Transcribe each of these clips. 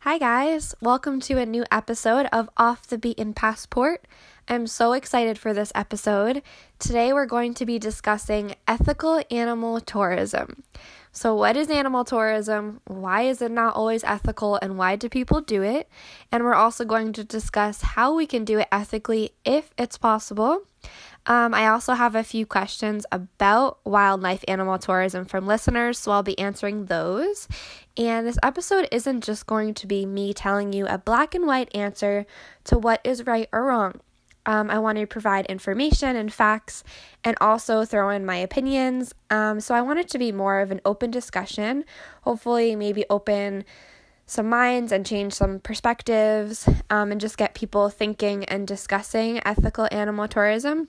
Hi guys, welcome to a new episode of Off the Beaten Passport. I'm so excited for this episode. Today we're going to be discussing ethical animal tourism. So what is animal tourism? Why is it not always ethical and why do people do it? And we're also going to discuss how we can do it ethically if it's possible. I also have a few questions about wildlife animal tourism from listeners, so I'll be answering those. And this episode isn't just going to be me telling you a black and white answer to what is right or wrong. I want to provide information and facts and also throw in my opinions. So I want it to be more of an open discussion, hopefully maybe open some minds and change some perspectives, and just get people thinking and discussing ethical animal tourism.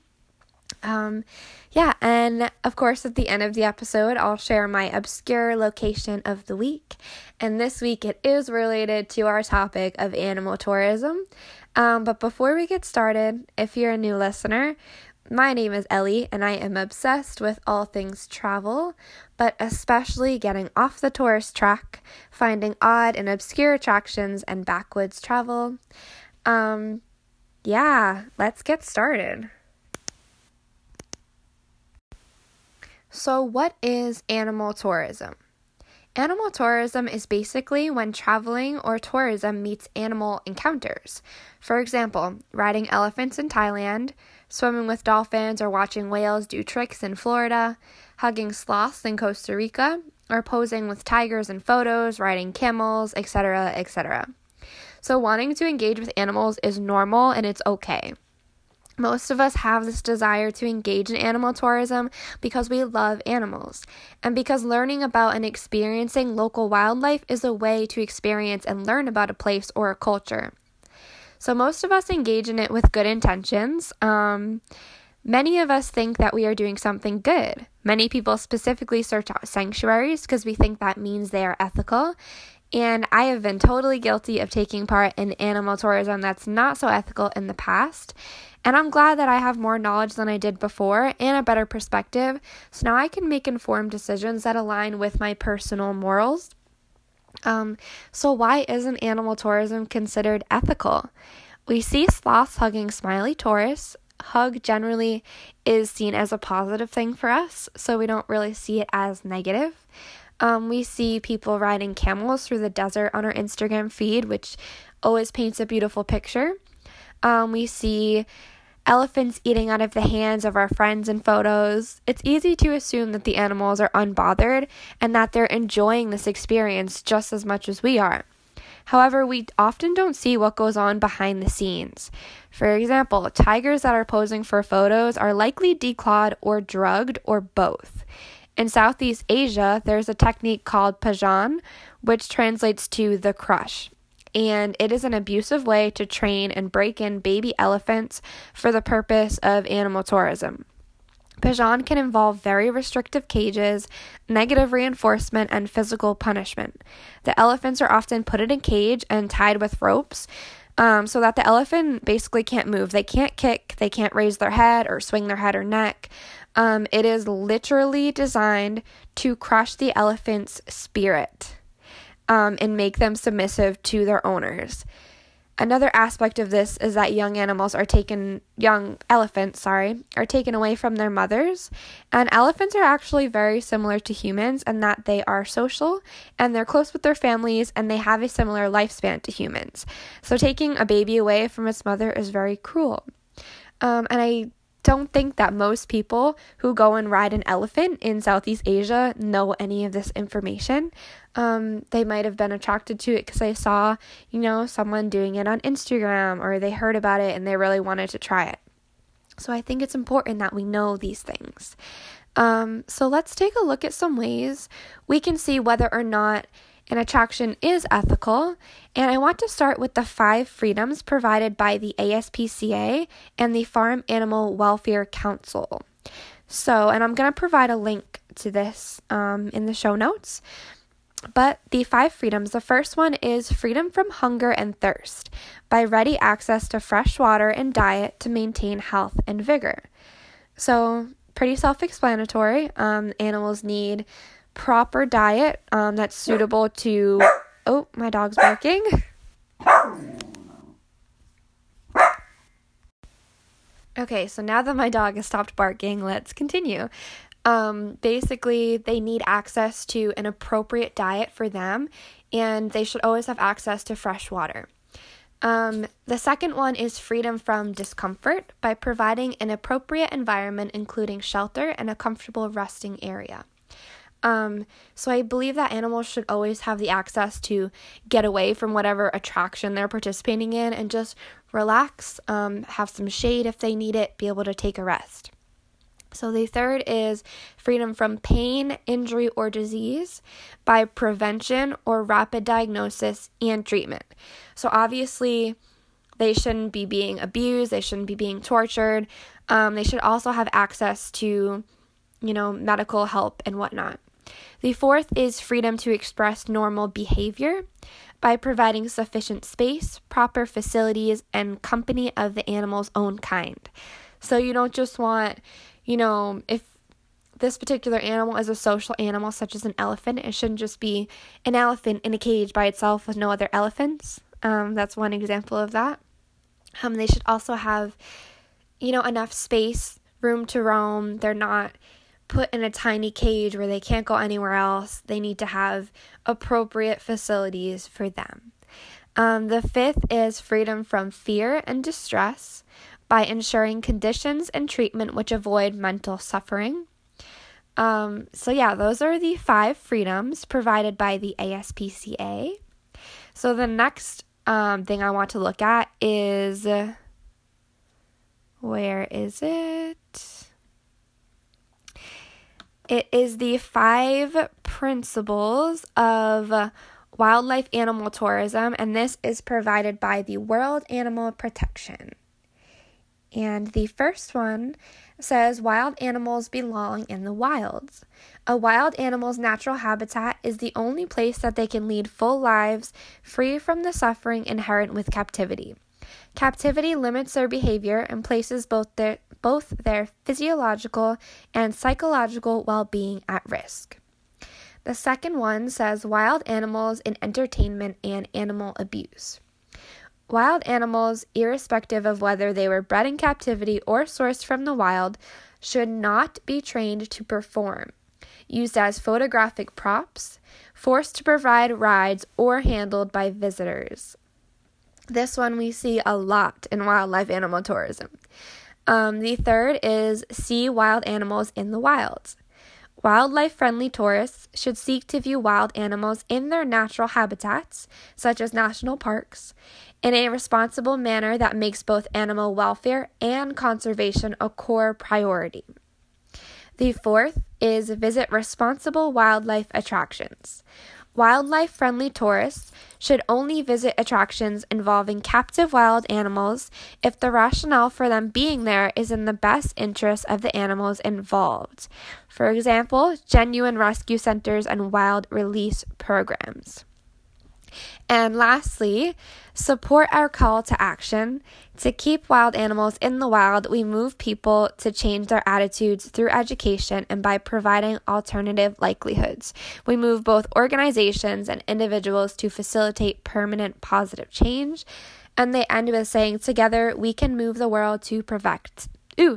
And of course at the end of the episode I'll share my obscure location of the week, and this week it is related to our topic of animal tourism. But before we get started, if you're a new listener, my name is Ellie and I am obsessed with all things travel, but especially getting off the tourist track, finding odd and obscure attractions and backwoods travel. Let's get started. So what is animal tourism? Animal tourism is basically when traveling or tourism meets animal encounters. For example, riding elephants in Thailand, swimming with dolphins or watching whales do tricks in Florida, hugging sloths in Costa Rica, or posing with tigers in photos, riding camels, etc., etc. So wanting to engage with animals is normal and it's okay. Most of us have this desire to engage in animal tourism because we love animals, and because learning about and experiencing local wildlife is a way to experience and learn about a place or a culture. So most of us engage in it with good intentions. Many of us think that we are doing something good. Many people specifically search out sanctuaries because we think that means they are ethical. And I have been totally guilty of taking part in animal tourism that's not so ethical in the past. And I'm glad that I have more knowledge than I did before and a better perspective. So now I can make informed decisions that align with my personal morals. So why isn't animal tourism considered ethical? We see sloths hugging smiley tourists. Hug generally is seen as a positive thing for us, so we don't really see it as negative. We see people riding camels through the desert on our Instagram feed, which always paints a beautiful picture. We see elephants eating out of the hands of our friends in photos. It's easy to assume that the animals are unbothered and that they're enjoying this experience just as much as we are. However, we often don't see what goes on behind the scenes. For example, tigers that are posing for photos are likely declawed or drugged or both. In Southeast Asia, there's a technique called Pajan, which translates to the crush. And it is an abusive way to train and break in baby elephants for the purpose of animal tourism. Pajan can involve very restrictive cages, negative reinforcement, and physical punishment. The elephants are often put in a cage and tied with ropes, so that the elephant basically can't move. They can't kick, they can't raise their head or swing their head or neck. It is literally designed to crush the elephant's spirit. And make them submissive to their owners. Another aspect of this is that young elephants are taken away from their mothers, and elephants are actually very similar to humans in that they are social and they're close with their families and they have a similar lifespan to humans. So taking a baby away from its mother is very cruel. And I don't think that most people who go and ride an elephant in Southeast Asia know any of this information. They might have been attracted to it because they saw, someone doing it on Instagram, or they heard about it and they really wanted to try it. So I think it's important that we know these things. So let's take a look at some ways we can see whether or not an attraction is ethical, and I want to start with the 5 freedoms provided by the ASPCA and the Farm Animal Welfare Council. And I'm going to provide a link to this in the show notes. But the 5 freedoms, the first one is freedom from hunger and thirst by ready access to fresh water and diet to maintain health and vigor. So pretty self-explanatory. Animals need proper diet that's suitable to Oh, my dog's barking. Okay, so now that my dog has stopped barking, let's continue. Basically, they need access to an appropriate diet for them, and they should always have access to fresh water. The second one is freedom from discomfort by providing an appropriate environment, including shelter and a comfortable resting area. So I believe that animals should always have the access to get away from whatever attraction they're participating in and just relax, have some shade if they need it, be able to take a rest. So the third is freedom from pain, injury, or disease by prevention or rapid diagnosis and treatment. So obviously, they shouldn't be being abused, they shouldn't be being tortured. They should also have access to, medical help and whatnot. The fourth is freedom to express normal behavior by providing sufficient space, proper facilities, and company of the animal's own kind. So you don't just want, if this particular animal is a social animal, such as an elephant, it shouldn't just be an elephant in a cage by itself with no other elephants. That's one example of that. They should also have, enough space, room to roam. They're not put in a tiny cage where they can't go anywhere else. They need to have appropriate facilities for them. The fifth is freedom from fear and distress by ensuring conditions and treatment which avoid mental suffering. Those are the 5 freedoms provided by the ASPCA. So the next thing I want to look at is, where is it? It is the 5 principles of wildlife animal tourism, and this is provided by the World Animal Protection. And the first one says wild animals belong in the wilds. A wild animal's natural habitat is the only place that they can lead full lives free from the suffering inherent with captivity. Captivity limits their behavior and places both their physiological and psychological well-being at risk. The second one says wild animals in entertainment and animal abuse. Wild animals, irrespective of whether they were bred in captivity or sourced from the wild, should not be trained to perform, used as photographic props, forced to provide rides, or handled by visitors. This one we see a lot in wildlife animal tourism. The third is see wild animals in the wilds. Wildlife-friendly tourists should seek to view wild animals in their natural habitats, such as national parks, in a responsible manner that makes both animal welfare and conservation a core priority. The fourth is visit responsible wildlife attractions. Wildlife-friendly tourists should only visit attractions involving captive wild animals if the rationale for them being there is in the best interest of the animals involved. For example, genuine rescue centers and wild release programs. And lastly, support our call to action. To keep wild animals in the wild, we move people to change their attitudes through education and by providing alternative livelihoods. We move both organizations and individuals to facilitate permanent positive change. And they end with saying, together we can move the world to protect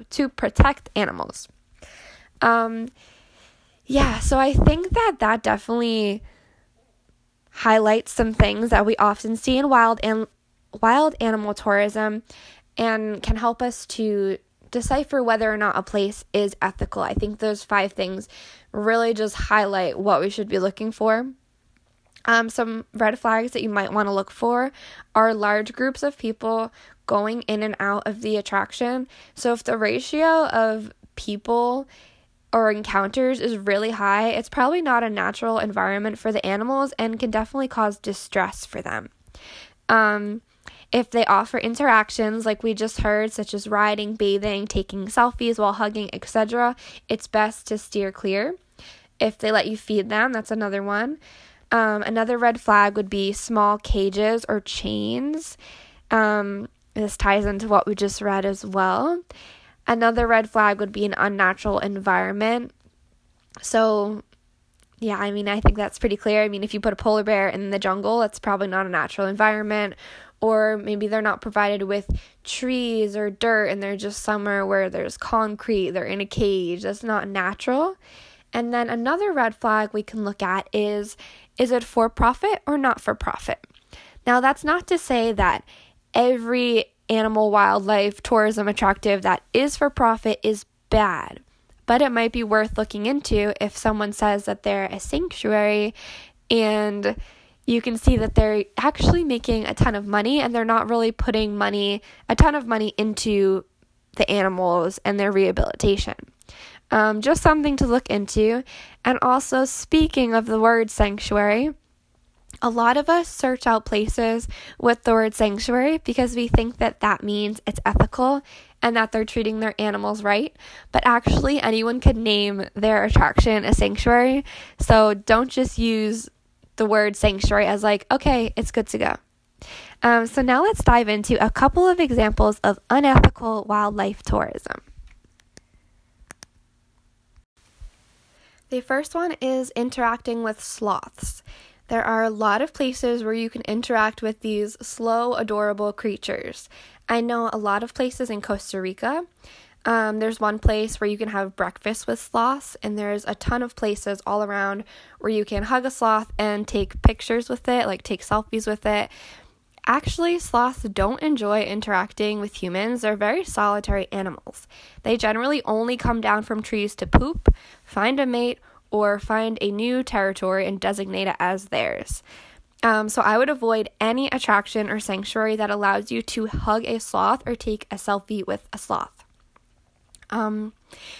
animals. So I think that definitely highlights some things that we often see in wild animal tourism and can help us to decipher whether or not a place is ethical. I think those 5 things really just highlight what we should be looking for. Some red flags that you might want to look for are large groups of people going in and out of the attraction. So if the ratio of people or encounters is really high, it's probably not a natural environment for the animals and can definitely cause distress for them. If they offer interactions like we just heard, such as riding, bathing, taking selfies while hugging, etc., it's best to steer clear. If they let you feed them, that's another one. Another red flag would be small cages or chains. This ties into what we just read as well. Another red flag would be an unnatural environment. So Yeah, I mean, I think that's pretty clear. I mean, if you put a polar bear in the jungle, it's probably not a natural environment, or maybe they're not provided with trees or dirt and they're just somewhere where there's concrete, they're in a cage. That's not natural. And then another red flag we can look at is it for profit or not for profit? Now, that's not to say that every animal wildlife tourism attractive that is for profit is bad. But it might be worth looking into if someone says that they're a sanctuary and you can see that they're actually making a ton of money and they're not really putting a ton of money into the animals and their rehabilitation. Just something to look into. And also, speaking of the word sanctuary, a lot of us search out places with the word sanctuary because we think that that means it's ethical and that they're treating their animals right. But actually, anyone could name their attraction a sanctuary. So don't just use the word sanctuary as like, okay, it's good to go. So now let's dive into a couple of examples of unethical wildlife tourism. The first one is interacting with sloths. There are a lot of places where you can interact with these slow, adorable creatures. I know a lot of places in Costa Rica. There's one place where you can have breakfast with sloths, and there's a ton of places all around where you can hug a sloth and take pictures with it, like take selfies with it. Actually, sloths don't enjoy interacting with humans. They're very solitary animals. They generally only come down from trees to poop, find a mate, or find a new territory and designate it as theirs. So I would avoid any attraction or sanctuary that allows you to hug a sloth or take a selfie with a sloth. I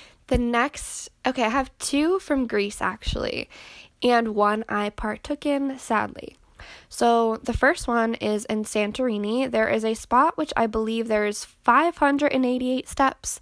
have two from Greece actually, and one I partook in sadly. So the first one is in Santorini. There is a spot which I believe there's 588 steps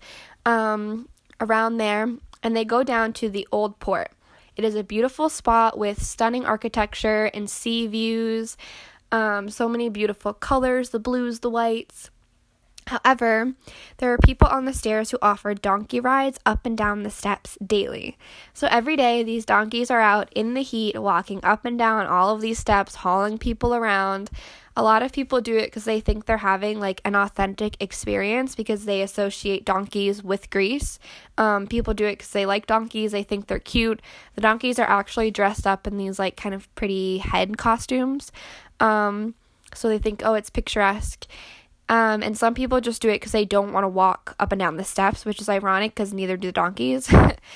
around there, and they go down to the old port. It is a beautiful spot with stunning architecture and sea views, so many beautiful colors, the blues, the whites. However, there are people on the stairs who offer donkey rides up and down the steps daily. So every day, these donkeys are out in the heat, walking up and down all of these steps, hauling people around. A lot of people do it because they think they're having like an authentic experience because they associate donkeys with Greece. People do it because they like donkeys. They think they're cute. The donkeys are actually dressed up in these like kind of pretty head costumes. So they think, oh, it's picturesque. And some people just do it because they don't want to walk up and down the steps, which is ironic because neither do the donkeys.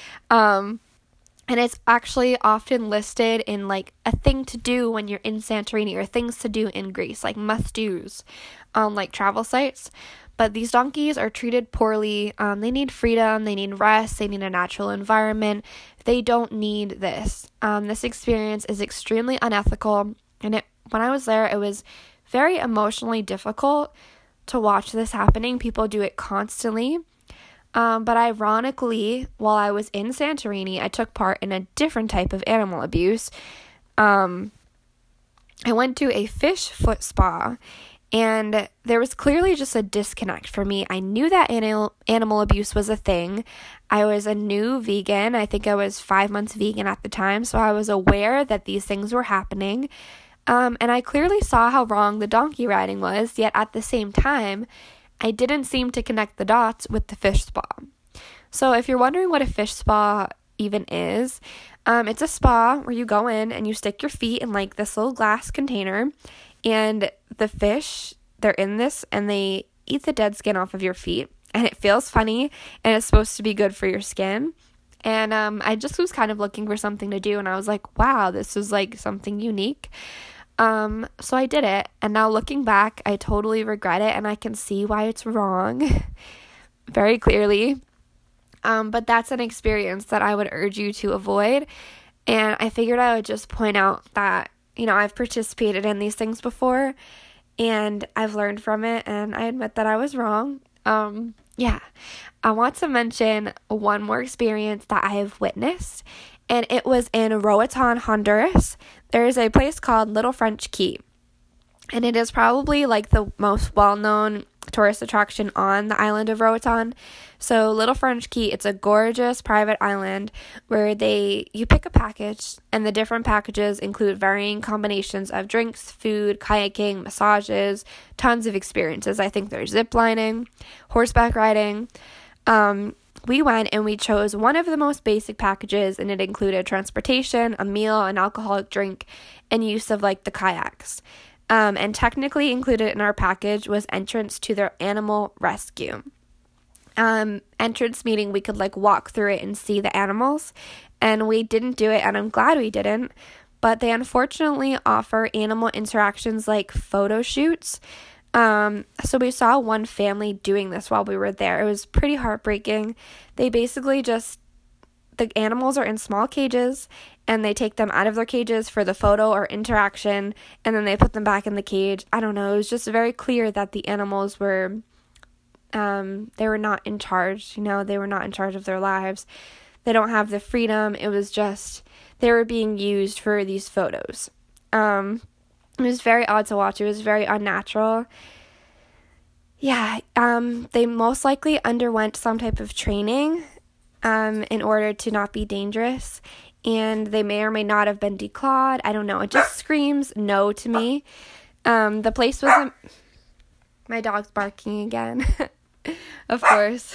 And it's actually often listed in like a thing to do when you're in Santorini or things to do in Greece, like must-dos on like travel sites. But these donkeys are treated poorly. They need freedom, they need rest, they need a natural environment. They don't need this. This experience is extremely unethical. And when I was there, it was very emotionally difficult to watch this happening. People do it constantly. But ironically, while I was in Santorini, I took part in a different type of animal abuse. I went to a fish foot spa, and there was clearly just a disconnect for me. I knew that animal abuse was a thing. I was a new vegan. I think I was 5 months vegan at the time, so I was aware that these things were happening. And I clearly saw how wrong the donkey riding was, yet at the same time, I didn't seem to connect the dots with the fish spa. So if you're wondering what a fish spa even is, it's a spa where you go in and you stick your feet in like this little glass container, and the fish, they're in this and they eat the dead skin off of your feet, and it feels funny and it's supposed to be good for your skin. And I just was kind of looking for something to do, and I was like, wow, this is like something unique. So I did it, and now looking back, I totally regret it, and I can see why it's wrong very clearly. But that's an experience that I would urge you to avoid, and I figured I would just point out that, you know, I've participated in these things before, and I've learned from it, and I admit that I was wrong. I want to mention one more experience that I have witnessed, and it was in Roatan, Honduras. There is a place called Little French Key, and it is probably like the most well-known tourist attraction on the island of Roatan. So Little French Key, it's a gorgeous private island where you pick a package, and the different packages include varying combinations of drinks, food, kayaking, massages, tons of experiences. I think there's zip lining, horseback riding. We went and we chose one of the most basic packages, and it included transportation, a meal, an alcoholic drink, and use of like the kayaks. And technically included in our package was entrance to their animal rescue. Entrance meaning we could like walk through it and see the animals, and we didn't do it, and I'm glad we didn't, but they unfortunately offer animal interactions like photo shoots. So we saw one family doing this while we were there. It was pretty heartbreaking. They basically the animals are in small cages, and they take them out of their cages for the photo or interaction, and then they put them back in the cage. I don't know. It was just very clear that the animals were, they were not in charge. They were not in charge of their lives. They don't have the freedom. It was just, they were being used for these photos. It was very odd to watch. It was very unnatural. Yeah, they most likely underwent some type of training in order to not be dangerous, and they may or may not have been declawed. I don't know. It just screams no to me. The place wasn't... My dog's barking again. Of course.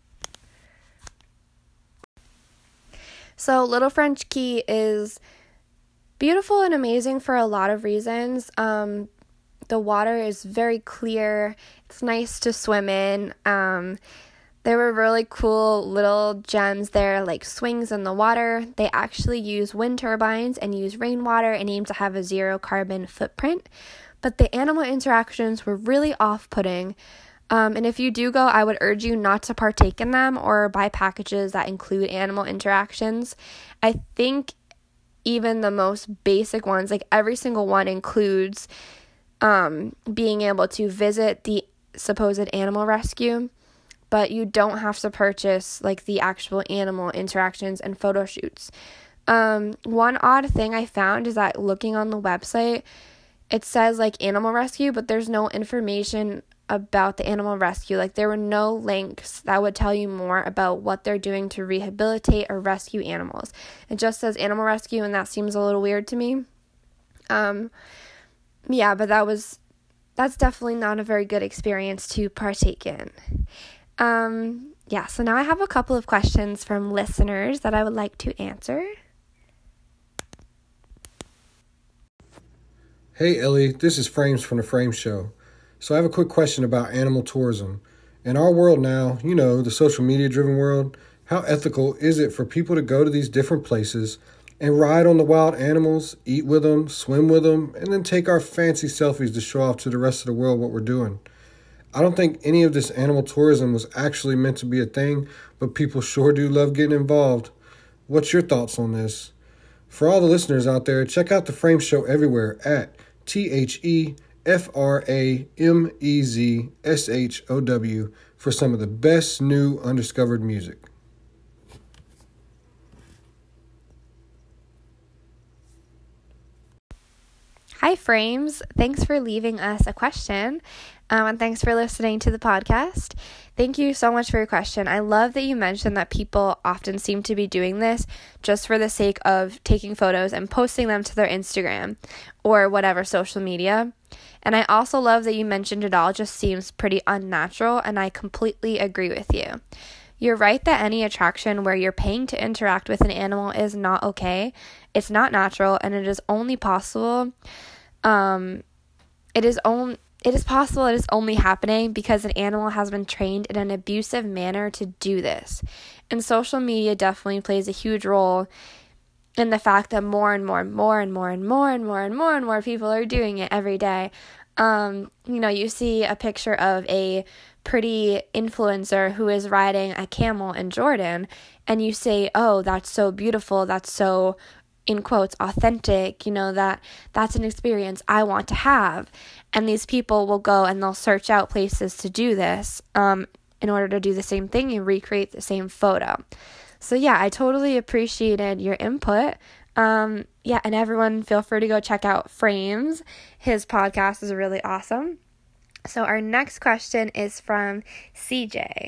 So Little French Key is beautiful and amazing for a lot of reasons. The water is very clear. It's nice to swim in. There were really cool little gems there, like swings in the water. They actually use wind turbines and use rainwater and aim to have a zero carbon footprint. But the animal interactions were really off-putting. And if you do go, I would urge you not to partake in them or buy packages that include animal interactions. I think even the most basic ones, like every single one includes being able to visit the supposed animal rescue, but you don't have to purchase like the actual animal interactions and photo shoots. One odd thing I found is that looking on the website, it says like animal rescue, but there's no information about the animal rescue. Like there were no links that would tell you more about what they're doing to rehabilitate or rescue animals. It just says animal rescue, and that seems a little weird to me. Yeah, but that's definitely not a very good experience to partake in. Yeah, so now I have a couple of questions from listeners that I would like to answer. Hey Ellie, this is Frames from the Frame Show. So I have a quick question about animal tourism. In our world now, the social media driven world, how ethical is it for people to go to these different places and ride on the wild animals, eat with them, swim with them, and then take our fancy selfies to show off to the rest of the world what we're doing? I don't think any of this animal tourism was actually meant to be a thing, but people sure do love getting involved. What's your thoughts on this? For all the listeners out there, check out the Frame Show everywhere at TheFramezShow for some of the best new undiscovered music. Hi, Frames. Thanks for leaving us a question, and thanks for listening to the podcast. Thank you so much for your question. I love that you mentioned that people often seem to be doing this just for the sake of taking photos and posting them to their Instagram or whatever social media. And I also love that you mentioned it all just seems pretty unnatural, and I completely agree with you. You're right that any attraction where you're paying to interact with an animal is not okay. It's not natural, and it is only possible. It is only happening because an animal has been trained in an abusive manner to do this. And social media definitely plays a huge role in the fact that more and more people are doing it every day. You see a picture of a pretty influencer who is riding a camel in Jordan, and you say, oh, that's so beautiful, that's so, in quotes, authentic, that's an experience I want to have. And these people will go and they'll search out places to do this in order to do the same thing and recreate the same photo. So yeah, I totally appreciated your input. And everyone feel free to go check out Frames. His podcast is really awesome. So our next question is from CJ.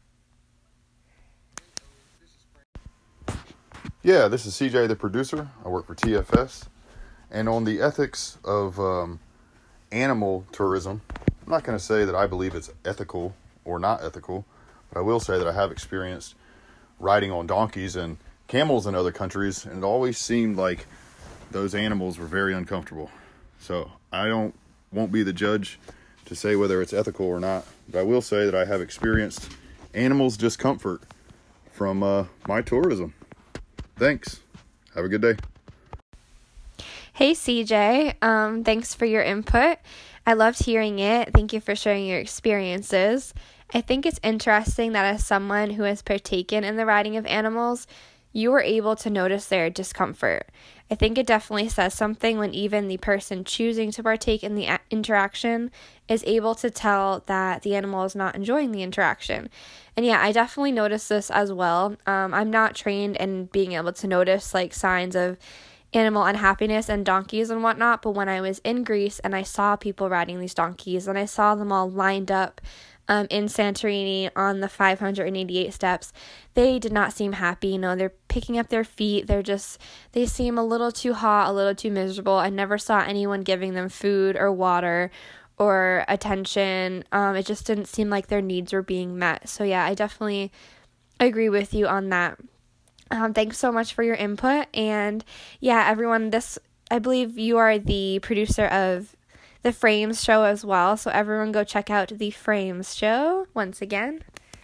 Yeah, this is CJ, the producer. I work for TFS. And on the ethics of animal tourism, I'm not going to say that I believe it's ethical or not ethical, but I will say that I have experienced riding on donkeys and camels in other countries, and it always seemed like those animals were very uncomfortable. So I won't be the judge to say whether it's ethical or not, but I will say that I have experienced animals' discomfort from my tourism. Thanks. Have a good day. Hey CJ, thanks for your input. I loved hearing it. Thank you for sharing your experiences. I think it's interesting that as someone who has partaken in the riding of animals, you were able to notice their discomfort. I think it definitely says something when even the person choosing to partake in the interaction is able to tell that the animal is not enjoying the interaction. And yeah, I definitely noticed this as well. I'm not trained in being able to notice like signs of animal unhappiness and donkeys and whatnot, but when I was in Greece and I saw people riding these donkeys and I saw them all lined up in Santorini on the 588 steps, they did not seem happy. You know, they're picking up their feet. They seem a little too hot, a little too miserable. I never saw anyone giving them food or water or attention. It just didn't seem like their needs were being met. So yeah, I definitely agree with you on that. Thanks so much for your input. And yeah, everyone, I believe you are the producer of the Frames show as well. So everyone go check out the Frames show once again.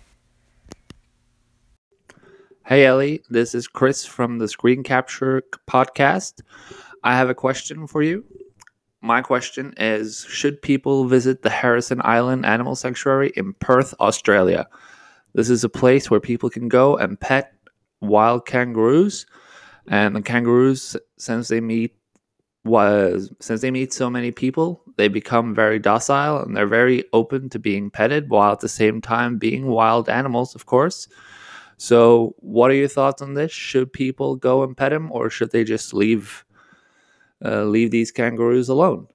Hey Ellie, this is Chris from the Screen Capture podcast. I have a question for you. My question is, should people visit the Harrison Island Animal Sanctuary in Perth, Australia? This is a place where people can go and pet wild kangaroos, and the kangaroos, since they meet so many people, they become very docile and they're very open to being petted while at the same time being wild animals, of course. So what are your thoughts on this? Should people go and pet them, or should they just leave these kangaroos alone?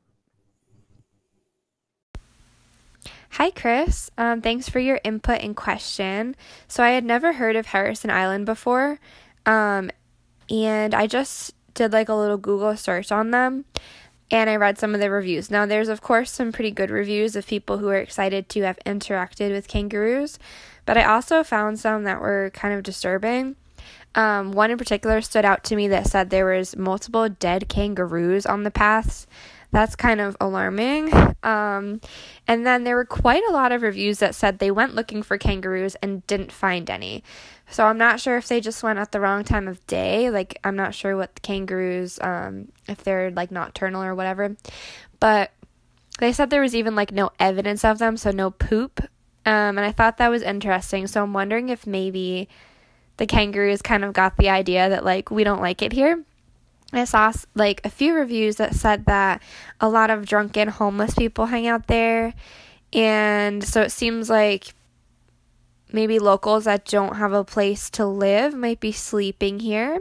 Hi, Chris. Thanks for your input and question. So I had never heard of Harrison Island before, and I just did like a little Google search on them, and I read some of the reviews. Now, there's, of course, some pretty good reviews of people who are excited to have interacted with kangaroos, but I also found some that were kind of disturbing. One in particular stood out to me that said there was multiple dead kangaroos on the paths. That's kind of alarming. And then there were quite a lot of reviews that said they went looking for kangaroos and didn't find any. So I'm not sure if they just went at the wrong time of day. Like, I'm not sure what the kangaroos, if they're like nocturnal or whatever. But they said there was even like no evidence of them, so no poop. And I thought that was interesting. So I'm wondering if maybe the kangaroos kind of got the idea that like we don't like it here. I saw like a few reviews that said that a lot of drunken homeless people hang out there, and so it seems like maybe locals that don't have a place to live might be sleeping here,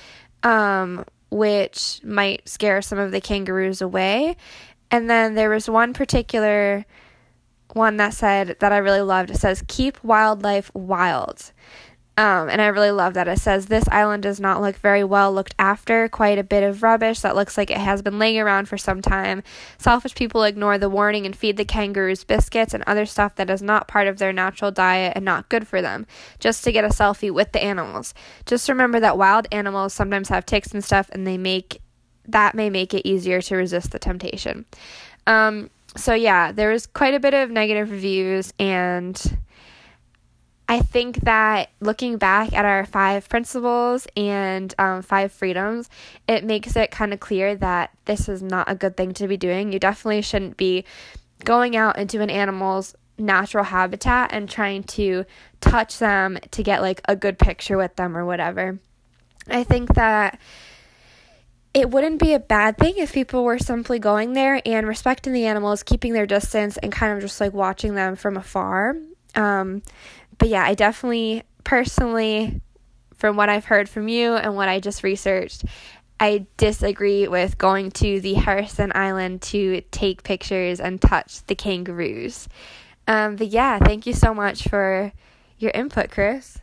which might scare some of the kangaroos away. And then there was one particular one that said that I really loved. It says, "Keep wildlife wild." And I really love that. It says, "This island does not look very well looked after. Quite a bit of rubbish that looks like it has been laying around for some time. Selfish people ignore the warning and feed the kangaroos biscuits and other stuff that is not part of their natural diet and not good for them, just to get a selfie with the animals. Just remember that wild animals sometimes have ticks and stuff, and may make it easier to resist the temptation." So yeah, there was quite a bit of negative reviews, and I think that looking back at our 5 principles and 5 freedoms, it makes it kind of clear that this is not a good thing to be doing. You definitely shouldn't be going out into an animal's natural habitat and trying to touch them to get like a good picture with them or whatever. I think that it wouldn't be a bad thing if people were simply going there and respecting the animals, keeping their distance, and kind of just like watching them from afar. But yeah, I definitely, personally, from what I've heard from you and what I just researched, I disagree with going to the Harrison Island to take pictures and touch the kangaroos. But yeah, thank you so much for your input, Chris.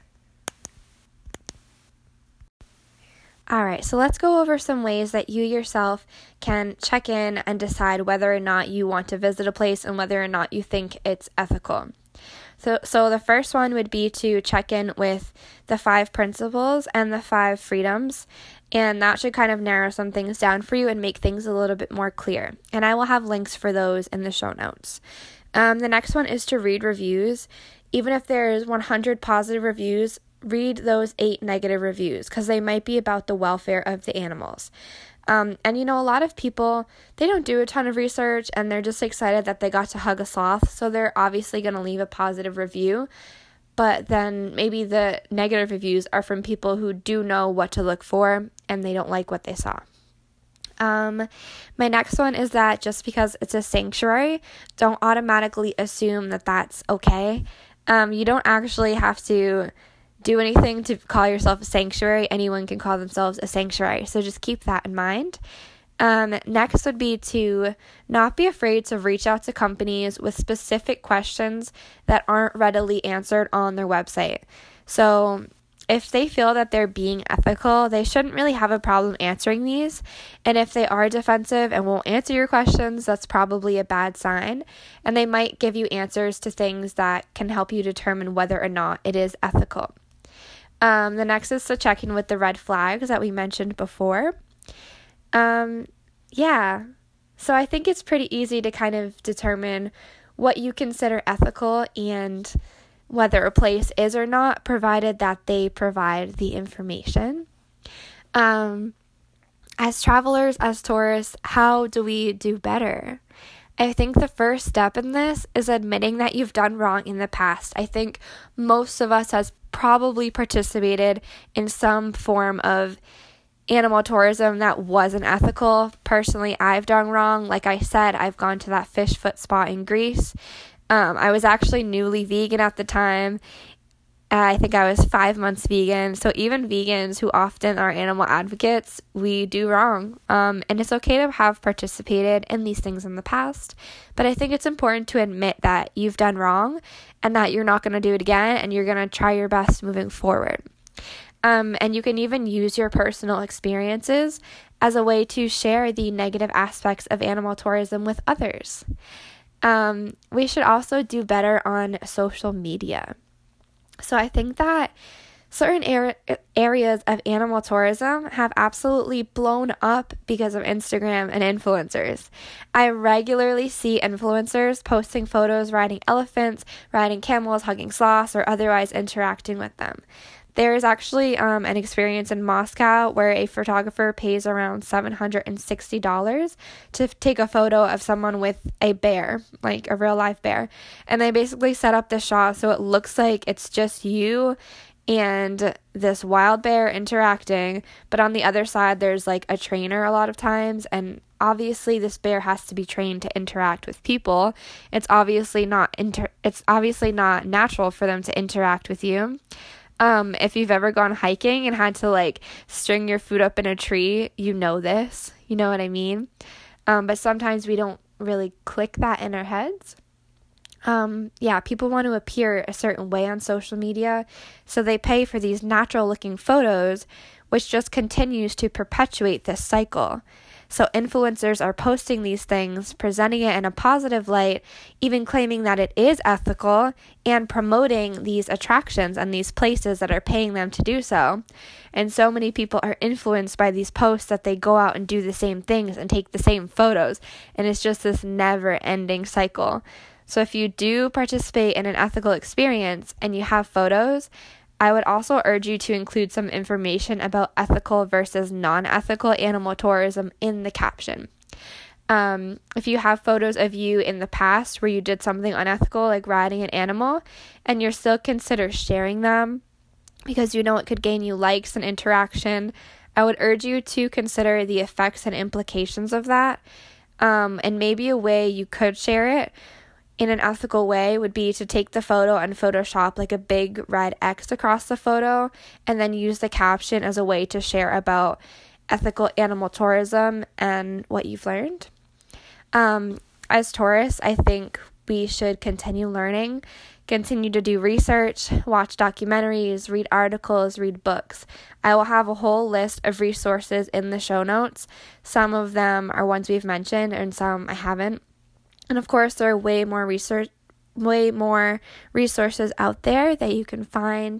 Alright, so let's go over some ways that you yourself can check in and decide whether or not you want to visit a place and whether or not you think it's ethical. So the first one would be to check in with the 5 principles and the 5 freedoms, and that should kind of narrow some things down for you and make things a little bit more clear. And I will have links for those in the show notes. The next one is to read reviews. Even if there's 100 positive reviews, read those 8 negative reviews because they might be about the welfare of the animals. And a lot of people, they don't do a ton of research and they're just excited that they got to hug a sloth, so they're obviously going to leave a positive review. But then maybe the negative reviews are from people who do know what to look for and they don't like what they saw. My next one is that just because it's a sanctuary, don't automatically assume that that's okay. You don't actually have to do anything to call yourself a sanctuary. Anyone can call themselves a sanctuary, so just keep that in mind. Next would be to not be afraid to reach out to companies with specific questions that aren't readily answered on their website. So if they feel that they're being ethical, they shouldn't really have a problem answering these. And if they are defensive and won't answer your questions, that's probably a bad sign. And they might give you answers to things that can help you determine whether or not it is ethical. The next is to check in with the red flags that we mentioned before. So I think it's pretty easy to kind of determine what you consider ethical and whether a place is or not, provided that they provide the information. As travelers, as tourists, how do we do better? I think the first step in this is admitting that you've done wrong in the past. I think most of us has probably participated in some form of animal tourism that wasn't ethical. Personally, I've done wrong. Like I said, I've gone to that fish foot spa in Greece. I was actually newly vegan at the time. I think I was 5 months vegan. So even vegans who often are animal advocates, we do wrong. And it's okay to have participated in these things in the past. But I think it's important to admit that you've done wrong and that you're not going to do it again and you're going to try your best moving forward. And you can even use your personal experiences as a way to share the negative aspects of animal tourism with others. We should also do better on social media. So I think that certain areas of animal tourism have absolutely blown up because of Instagram and influencers. I regularly see influencers posting photos riding elephants, riding camels, hugging sloths, or otherwise interacting with them. There is actually an experience in Moscow where a photographer pays around $760 to take a photo of someone with a bear, like a real life bear. And they basically set up the shot so it looks like it's just you and this wild bear interacting, but on the other side there's like a trainer a lot of times, and obviously this bear has to be trained to interact with people. It's obviously not natural for them to interact with you. If you've ever gone hiking and had to like string your food up in a tree, you know this, you know what I mean? But sometimes we don't really click that in our heads. People want to appear a certain way on social media, so they pay for these natural looking photos, which just continues to perpetuate this cycle. So influencers are posting these things, presenting it in a positive light, even claiming that it is ethical, and promoting these attractions and these places that are paying them to do so. And so many people are influenced by these posts that they go out and do the same things and take the same photos. And it's just this never-ending cycle. So if you do participate in an ethical experience and you have photos, I would also urge you to include some information about ethical versus non-ethical animal tourism in the caption. If you have photos of you in the past where you did something unethical, like riding an animal, and you're still consider sharing them because you know it could gain you likes and interaction, I would urge you to consider the effects and implications of that. And maybe a way you could share it in an ethical way would be to take the photo and Photoshop like a big red X across the photo, and then use the caption as a way to share about ethical animal tourism and what you've learned. As tourists, I think we should continue learning, continue to do research, watch documentaries, read articles, read books. I will have a whole list of resources in the show notes. Some of them are ones we've mentioned and some I haven't. And of course, there are way more resources out there that you can find.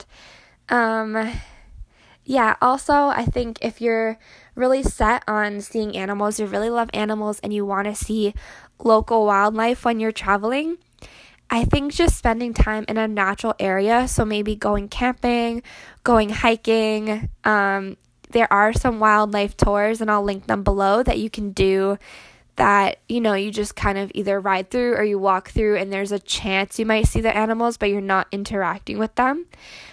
Also, I think if you're really set on seeing animals, you really love animals, and you want to see local wildlife when you're traveling, I think just spending time in a natural area, so maybe going camping, going hiking, there are some wildlife tours, and I'll link them below, that you can do that, you just kind of either ride through or you walk through, and there's a chance you might see the animals, but you're not interacting with them.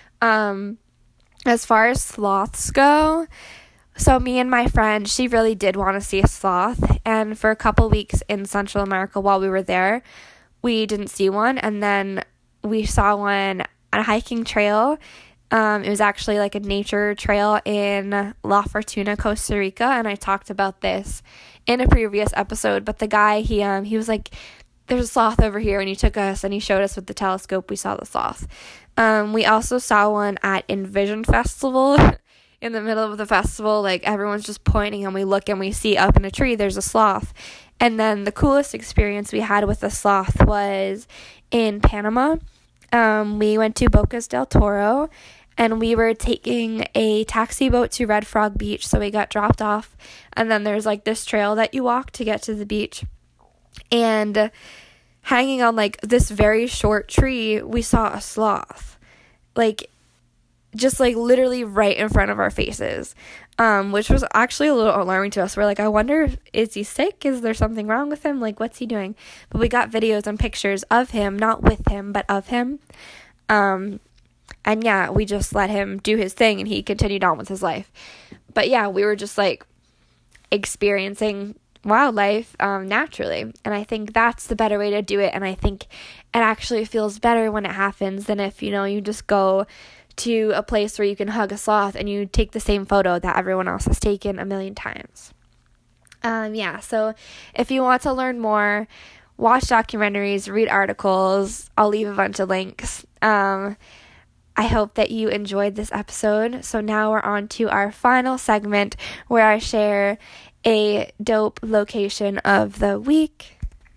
As far as sloths go, so me and my friend, she really did want to see a sloth, and for a couple weeks in Central America while we were there, we didn't see one, and then we saw one on a hiking trail. It was actually like a nature trail in La Fortuna, Costa Rica, and I talked about this in a previous episode, but the guy, he was like, there's a sloth over here, and he took us and he showed us with the telescope. We saw the sloth. We also saw one at Envision Festival. In the middle of the festival, like, everyone's just pointing, and we look and we see up in a tree there's a sloth. And then the coolest experience we had with the sloth was in Panama. We went to Bocas del Toro, and we were taking a taxi boat to Red Frog Beach, so we got dropped off, and then there's like this trail that you walk to get to the beach, and hanging on like this very short tree, we saw a sloth, like, just like literally right in front of our faces, which was actually a little alarming to us. We're like, I wonder, is he sick? Is there something wrong with him? Like, what's he doing? But we got videos and pictures of him, not with him, but of him. And yeah, we just let him do his thing, and he continued on with his life. But yeah, we were just like experiencing wildlife naturally, and I think that's the better way to do it. And I think it actually feels better when it happens than if you just go to a place where you can hug a sloth and you take the same photo that everyone else has taken a million times. So if you want to learn more, watch documentaries, read articles. I'll leave a bunch of links. I hope that you enjoyed this episode. So now we're on to our final segment, where I share a dope location of the week.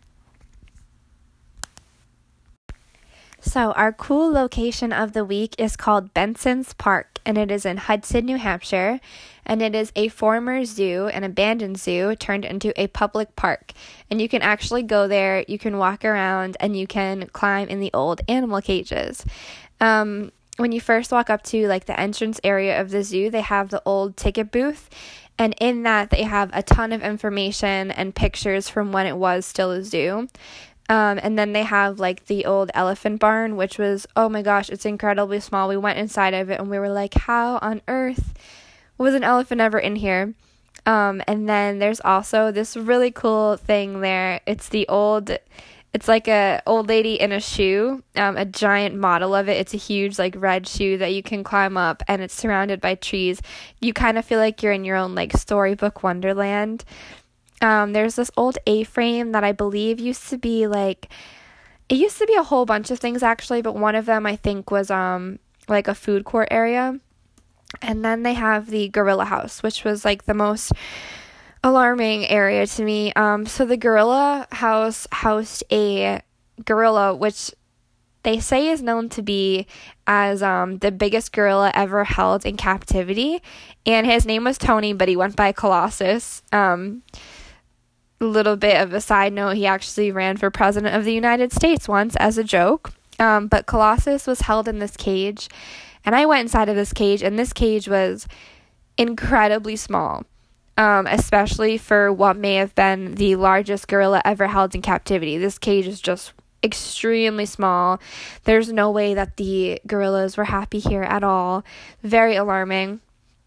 So our cool location of the week is called Benson's Park, and it is in Hudson, New Hampshire, and it is a former zoo, an abandoned zoo, turned into a public park. And you can actually go there, you can walk around, and you can climb in the old animal cages. When you first walk up to like the entrance area of the zoo, they have the old ticket booth, and in that they have a ton of information and pictures from when it was still a zoo. And then they have like the old elephant barn, which was, oh my gosh, it's incredibly small. We went inside of it and we were like, how on earth was an elephant ever in here? And then there's also this really cool thing there. It's like a old lady in a shoe, a giant model of it. It's a huge like red shoe that you can climb up, and it's surrounded by trees. You kind of feel like you're in your own like storybook wonderland. There's this old A-frame that I believe used to be a whole bunch of things actually, but one of them I think was like a food court area. And then they have the gorilla house, which was like the most alarming area to me. So the gorilla house housed a gorilla, which they say is known to be as the biggest gorilla ever held in captivity. And his name was Tony, but he went by Colossus. A little bit of a side note, he actually ran for president of the United States once as a joke. But Colossus was held in this cage, and I went inside of this cage, and this cage was incredibly small, especially for what may have been the largest gorilla ever held in captivity. This cage is just extremely small. There's no way that the gorillas were happy here at all. Very alarming.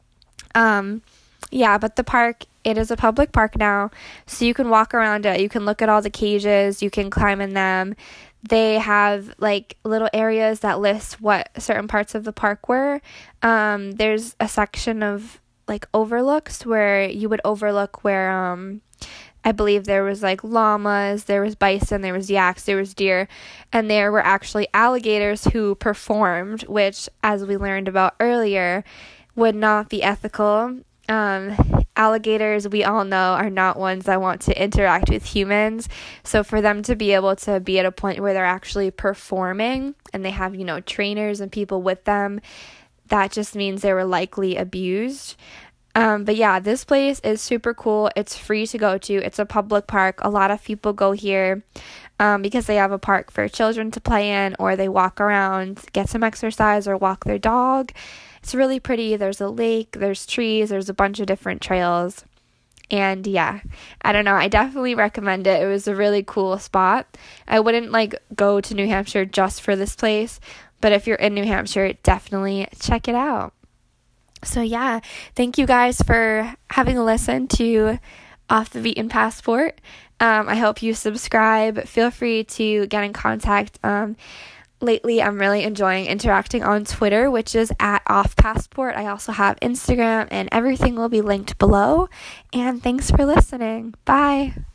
But the park, it is a public park now, so you can walk around it, you can look at all the cages, you can climb in them. They have like little areas that list what certain parts of the park were. There's a section of like overlooks where you would overlook where I believe there was like llamas, there was bison, there was yaks, there was deer, and there were actually alligators who performed, which, as we learned about earlier, would not be ethical. Alligators, we all know, are not ones that want to interact with humans. So for them to be able to be at a point where they're actually performing and they have, trainers and people with them, that just means they were likely abused. But yeah, this place is super cool. It's free to go to. It's a public park. A lot of people go here because they have a park for children to play in, or they walk around, get some exercise, or walk their dog. It's really pretty. There's a lake, there's trees, there's a bunch of different trails. And yeah, I don't know. I definitely recommend it. It was a really cool spot. I wouldn't go to New Hampshire just for this place, but if you're in New Hampshire, definitely check it out. So yeah, thank you guys for having a listen to Off the Beaten Passport. I hope you subscribe. Feel free to get in contact. Lately, I'm really enjoying interacting on Twitter, which is @OffPassport. I also have Instagram, and everything will be linked below. And thanks for listening. Bye.